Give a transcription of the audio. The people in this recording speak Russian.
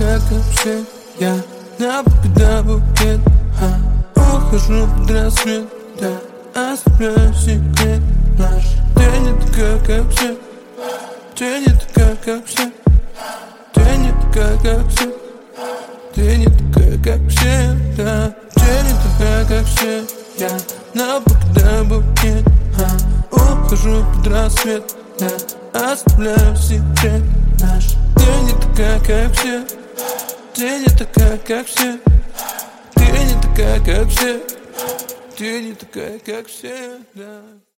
такая, как все. Я на когда букет, ухожу под рассвет, да, оставляю секрет наш. Ты не такая, как все. Ты не такая, как все. Ты не такая, как все. Ты не такая, как все, да. Ты не такая, как все. Я на когда букет, ухожу под рассвет, да, оставляю секрет наш. Ты не такая, как все. Ты не такая, как все. Ты не такая, как все. Ты не такая, как все, да.